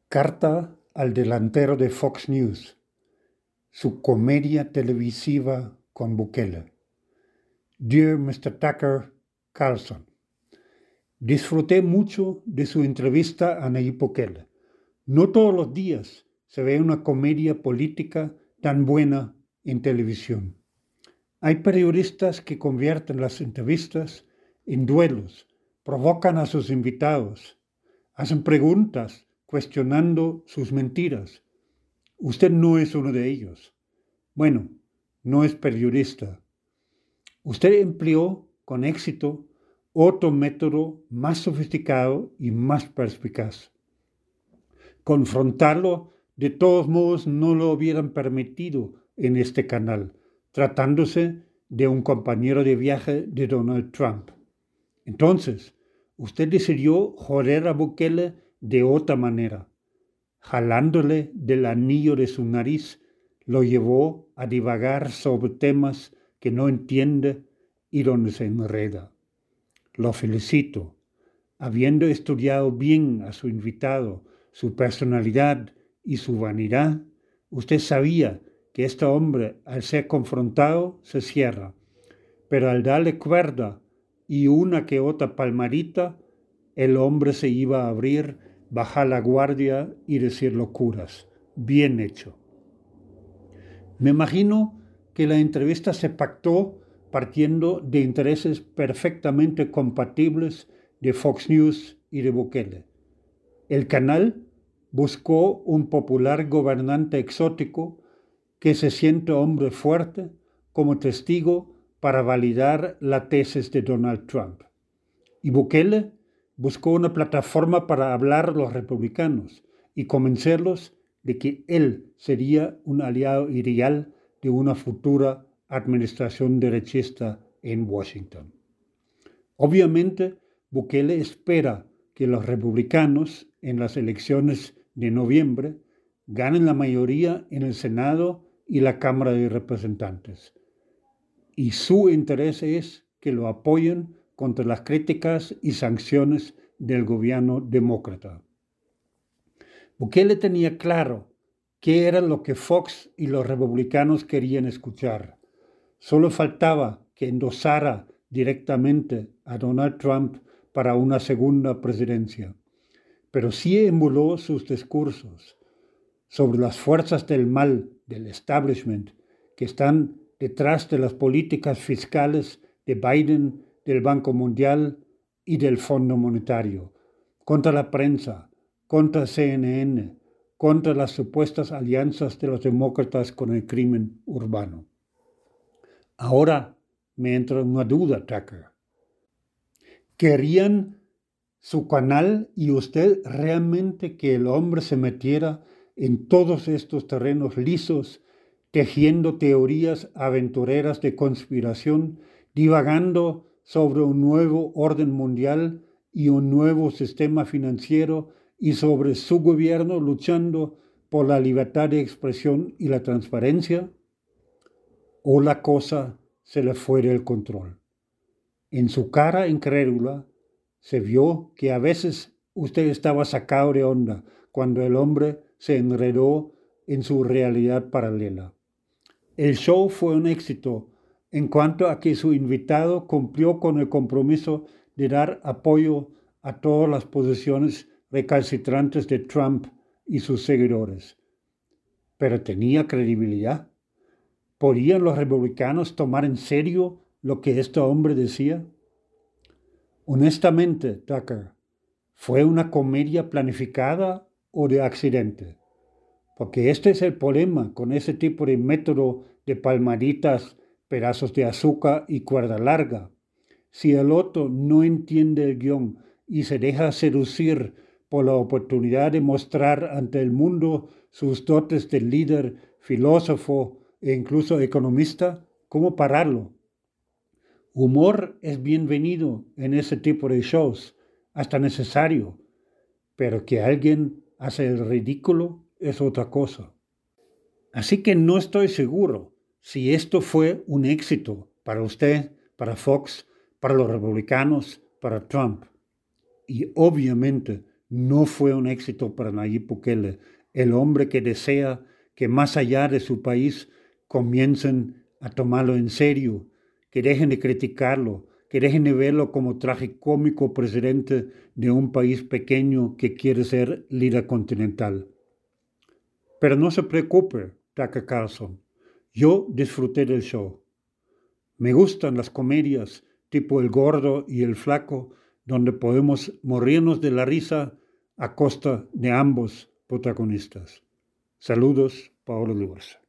Carta al delantero de Fox News, su comedia televisiva con Bukele. Dear Mr. Tucker Carlson, disfruté mucho de su entrevista a Nayib Bukele. No todos los días se ve una comedia política tan buena en televisión. Hay periodistas que convierten las entrevistas en duelos, provocan a sus invitados, hacen preguntas cuestionando sus mentiras. Usted no es uno de ellos. Bueno, no es periodista. Usted empleó con éxito otro método más sofisticado y más perspicaz. Confrontarlo, de todos modos, no lo hubieran permitido en este canal, tratándose de un compañero de viaje de Donald Trump. Entonces, usted decidió joder a Bukele de otra manera. Jalándole del anillo de su nariz, lo llevó a divagar sobre temas que no entiende y donde se enreda. Lo felicito. Habiendo estudiado bien a su invitado, su personalidad y su vanidad, usted sabía que este hombre, al ser confrontado, se cierra. Pero al darle cuerda y una que otra palmadita, el hombre se iba a abrir, bajar la guardia y decir locuras. Bien hecho. Me imagino que la entrevista se pactó partiendo de intereses perfectamente compatibles de Fox News y de Bukele. El canal buscó un popular gobernante exótico que se siente hombre fuerte como testigo para validar la tesis de Donald Trump. Y Bukele buscó una plataforma para hablar a los republicanos y convencerlos de que él sería un aliado ideal de una futura administración derechista en Washington. Obviamente, Bukele espera que los republicanos en las elecciones de noviembre ganen la mayoría en el Senado y la Cámara de Representantes. Y su interés es que lo apoyen contra las críticas y sanciones del gobierno demócrata. Bukele tenía claro qué era lo que Fox y los republicanos querían escuchar. Solo faltaba que endosara directamente a Donald Trump para una segunda presidencia. Pero sí emuló sus discursos sobre las fuerzas del mal, del establishment, que están detrás de las políticas fiscales de Biden, del Banco Mundial y del Fondo Monetario, contra la prensa, contra CNN, contra las supuestas alianzas de los demócratas con el crimen urbano. Ahora me entra una duda, Tucker. ¿Querían su canal y usted realmente que el hombre se metiera en todos estos terrenos lisos, tejiendo teorías aventureras de conspiración, divagando sobre un nuevo orden mundial y un nuevo sistema financiero y sobre su gobierno luchando por la libertad de expresión y la transparencia? ¿O la cosa se le fue del control? En su cara incrédula se vio que a veces usted estaba sacado de onda cuando el hombre se enredó en su realidad paralela. El show fue un éxito en cuanto a que su invitado cumplió con el compromiso de dar apoyo a todas las posiciones recalcitrantes de Trump y sus seguidores. Pero tenía credibilidad. ¿Podían los republicanos tomar en serio lo que este hombre decía? Honestamente, Tucker, ¿fue una comedia planificada o de accidente? Porque este es el problema con ese tipo de método de palmaditas, pedazos de azúcar y cuerda larga. Si el otro no entiende el guión y se deja seducir por la oportunidad de mostrar ante el mundo sus dotes de líder, filósofo e incluso economista, ¿cómo pararlo? Humor es bienvenido en ese tipo de shows, hasta necesario, pero que alguien hace el ridículo es otra cosa. Así que no estoy seguro si esto fue un éxito para usted, para Fox, para los republicanos, para Trump. Y obviamente no fue un éxito para Nayib Bukele, el hombre que desea que más allá de su país comiencen a tomarlo en serio, que dejen de criticarlo, que dejen de verlo como tragicómico presidente de un país pequeño que quiere ser líder continental. Pero no se preocupe, Tucker Carlson, yo disfruté del show. Me gustan las comedias tipo El Gordo y El Flaco, donde podemos morirnos de la risa a costa de ambos protagonistas. Saludos, Paolo Luas.